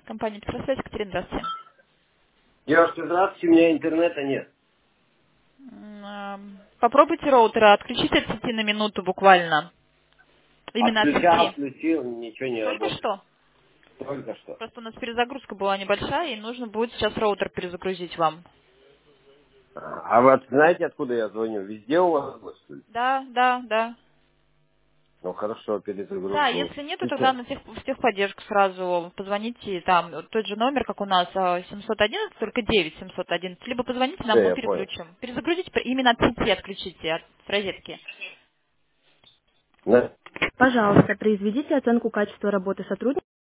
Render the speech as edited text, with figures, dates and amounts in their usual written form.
Компания «Петросвязь», Екатерина, здравствуйте. Девушка, здравствуйте, у меня интернета нет. Попробуйте роутера, отключите от сети на минуту буквально. Именно от Отключал, сети. включил, ничего не Только работает. что. Только что. Просто у нас перезагрузка была небольшая, и нужно будет сейчас роутер перезагрузить вам. А вы знаете, откуда я звоню? Везде у вас, что ли? Да, да, да. Ну хорошо, Да, перезагружу. если нету, тогда Сейчас. на в техподдержку сразу позвоните, там тот же номер, как у нас, 711, только 9 711, либо позвоните Все, нам, мы я понял. переключим. Перезагрузите именно от сети, отключите, от розетки. Да. Пожалуйста, произведите оценку качества работы сотрудника.